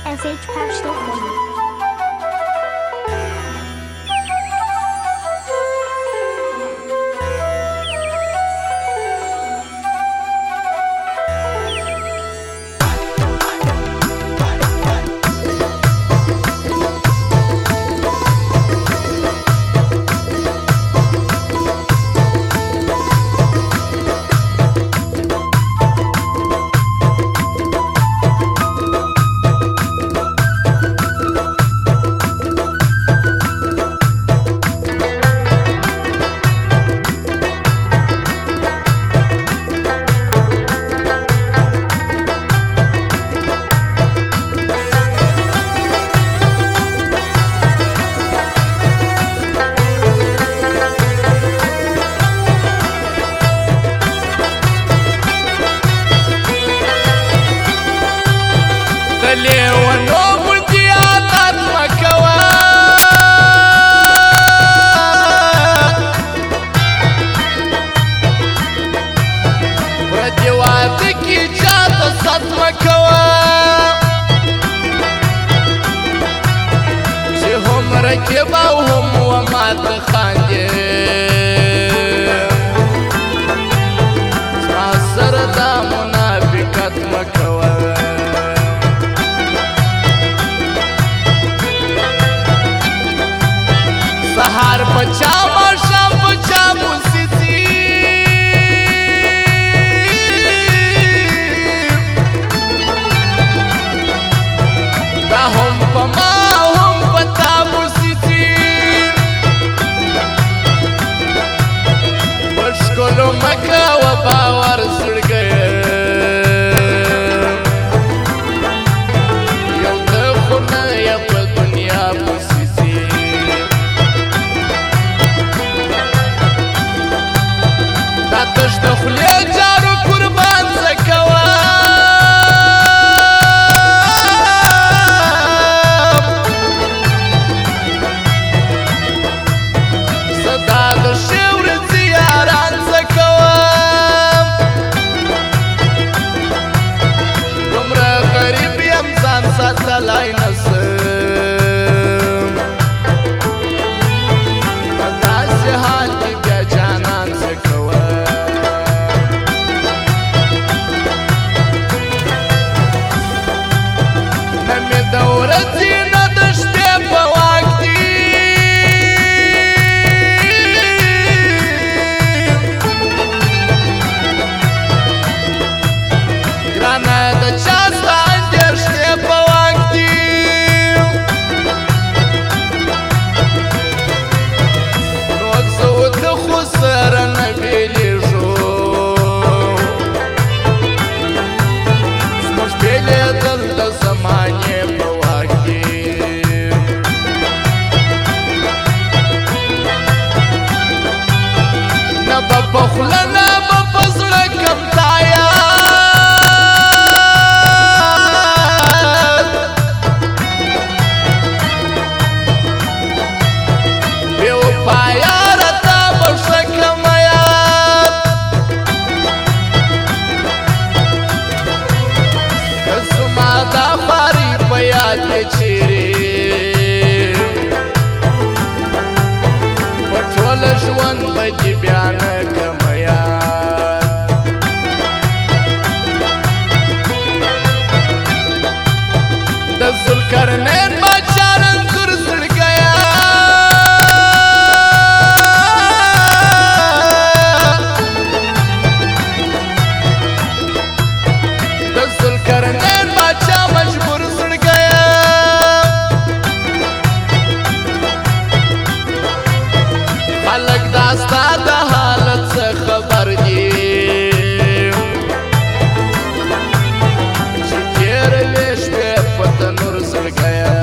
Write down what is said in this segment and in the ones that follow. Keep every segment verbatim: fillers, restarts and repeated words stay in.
S H Patchstock. رکب او هم و مات خانده سر دا منافقت مکوه سهار بچا ماشام بچا موسیقی دا هم پما کلو مکا و باور سڑ گئے یو دخونا یا پا دنیا پسیسی دا تشت خلی جارو قربان سکوا صدا دا شور زیاران ساتلای نسم داسې حال کې بیا جانان څه کوه نه مې د ورځې نه د شپې په واک دي ګرانه د چا ستا اندېښنې په بخلنا بپزړه کم تایا بیو پایا رتا بشکم یاد کسما دا خاری پیاد چیری پټول ژوند بچی بیان ذوالقرنین بادشاہ رنځور سړ گیا د ذوالقرنین بادشاہ مجبور سړ گیا خلق داستا د حالت څخه خبر دي چې تېرې شپې په تنور سړ گیا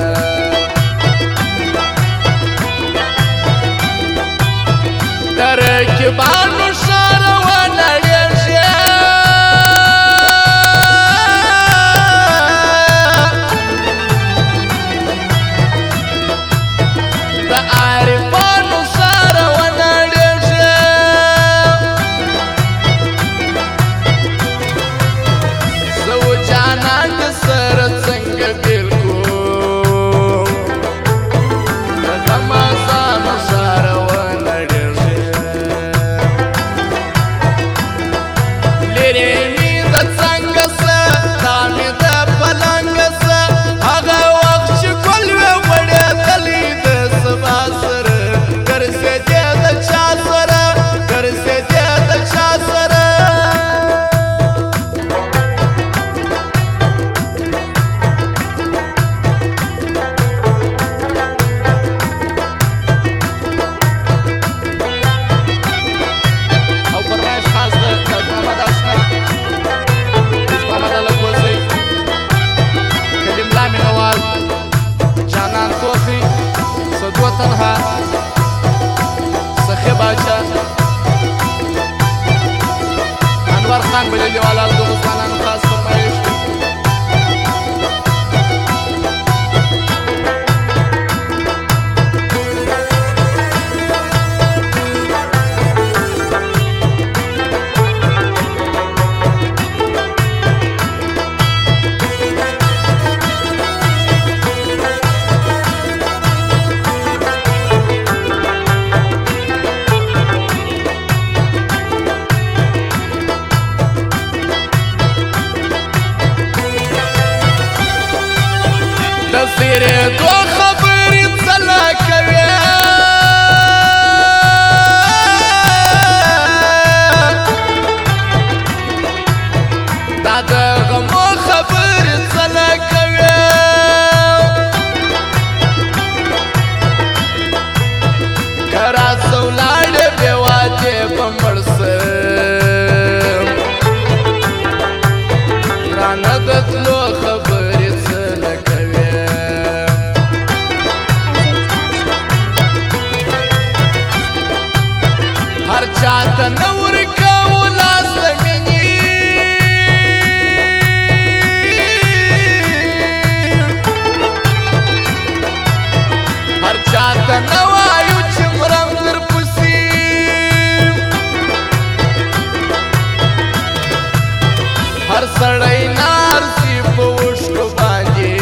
د سیرېدو خبرې څه نه کوې دا د غمو خبرې څه نه کوې که راڅه ولاړې بې واجې به مړ سم رانه د تلو خبرې څه نه کوې هر چاته نه ورکوو لاس د مینې هر چاته نه وایو چې مرم درپسې هر سړی نارسي په اوښکو باندې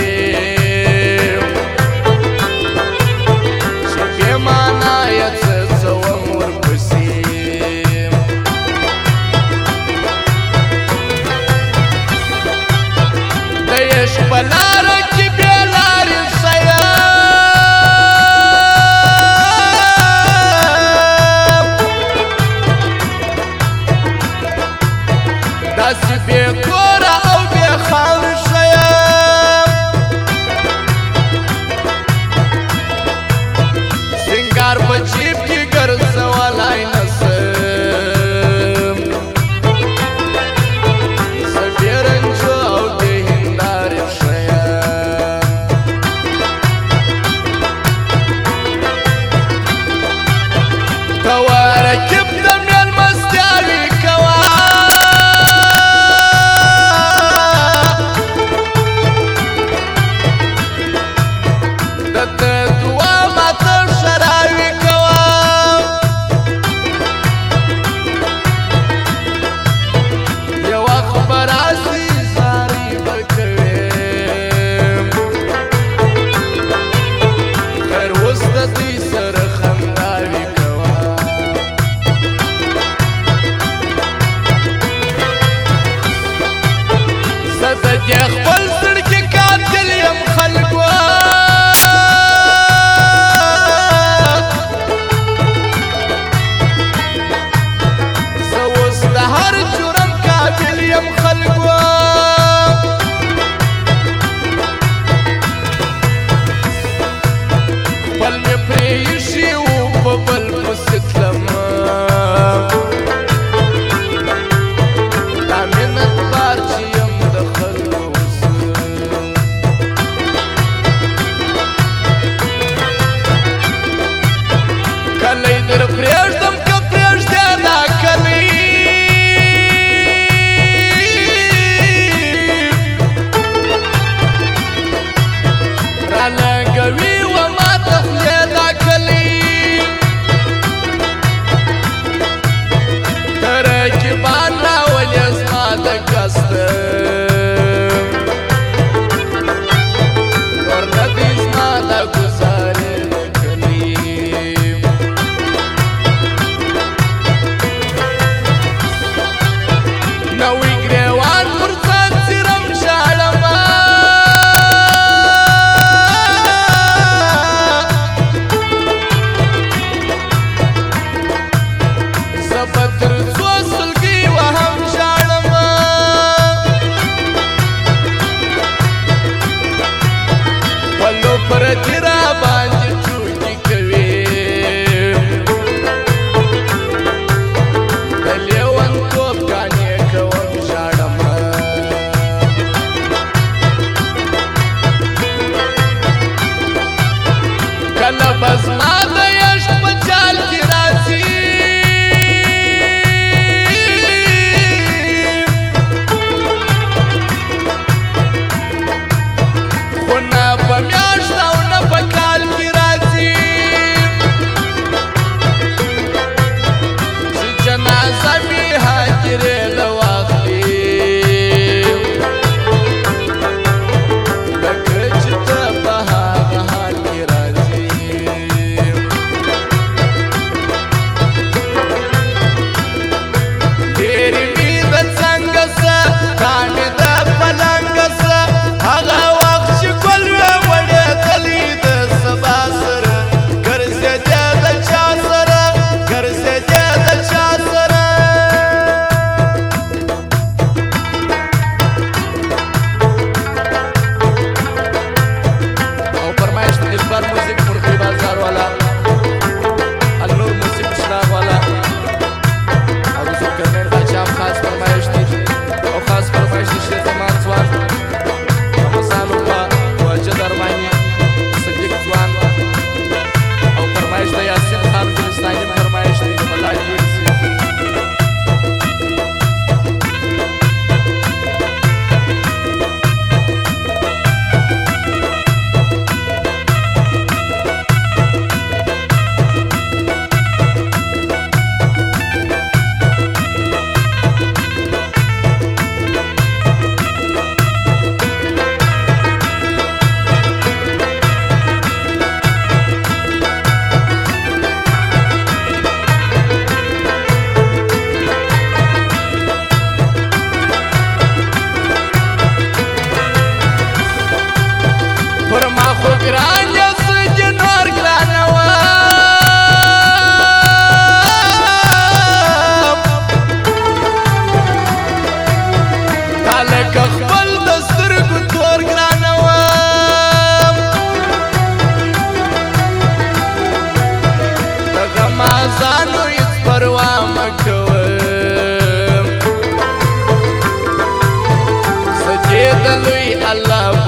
چې بې معنا یې څه څه وم ورپسې د عشق په لاره کې بې لارې ښیم داسې بې کوره او بې خاورې ښیم سینګار په جیب کې ګرځولی نه سم زه بې رنجو او بې هندارې ښیم ته ورکب د مېلمستیاوې کوه ته دعا ماته شراوي کوه یو وخت به راسي زارۍ به کوې خیر اوس د دوی سره خنداوي کوه زه د دې خپل زړګي قاتل یم خلکو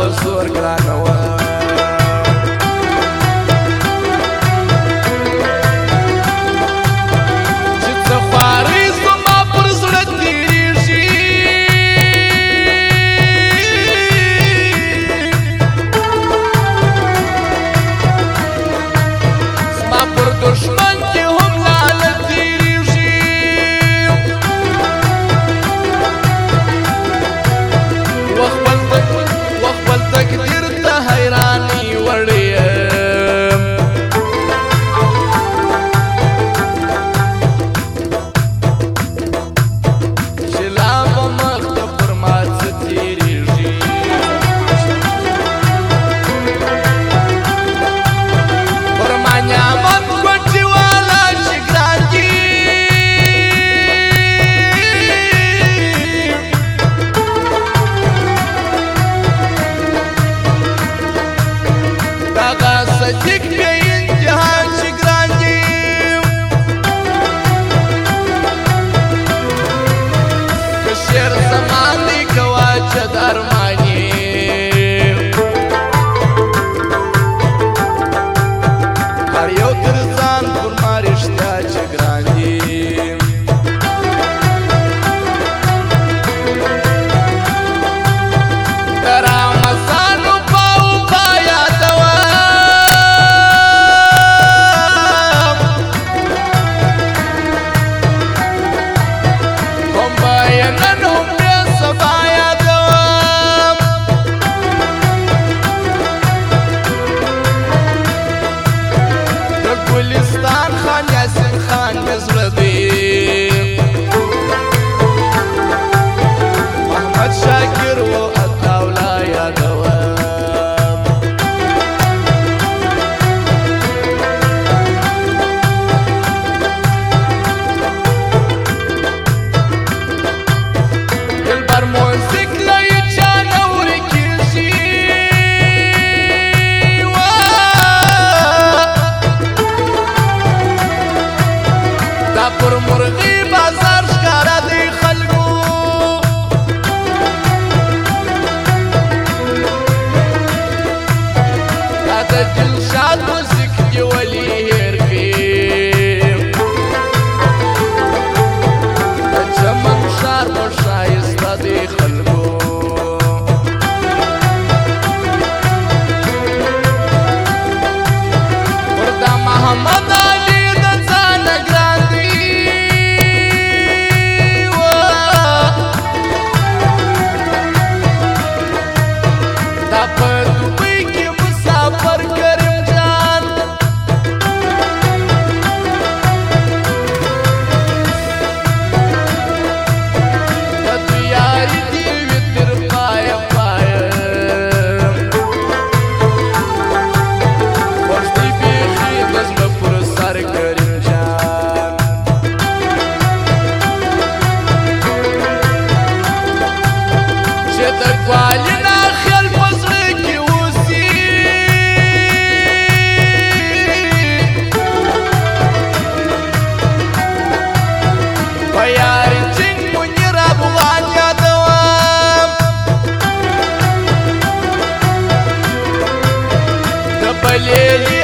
په زور ګرانه وه چې څه خوارۍ زما پر زړه تېرېږي زما پر دښمن کې هم لعنت تېرېږي وخت خپل تقدیر ته حیرانې وړی یم چې لا به مخته پر ما څه تېرېږي پر ما نعمت ګوتې والا چې ګران دي دغه صدیق بې امتحان چې ګران دي که شعر زمان دی که واجد ارماني هر یو تر ځان پر ما رښتیا چې ګران دي د رامضانو په اوبه یادوم هم به یې نن هم بیا سبا یادوم د ګلستان خان یاسین خان مې زړه دی محمد شاکر و عطاولا یادوم دلبر موزیک له یې چا نه ورکېږي دا پر مرغۍ بازار ښکاره دی خلکو دا د دلشاد موزیک دې ولې هېر کړې د چمن ښار به ښایسته دی خلکو پر دا محمد علي د ځانه ګران دی دا په دوبۍ کې مسافر کریم جان د تو یاري دې وي تر پایه پایه خوښ دې بیخي د زړه پر سر کریم جان چې د ګوالي نه خیال په زړه کې اوسي په یار جنګ منیر افغان یادوم د بلیلي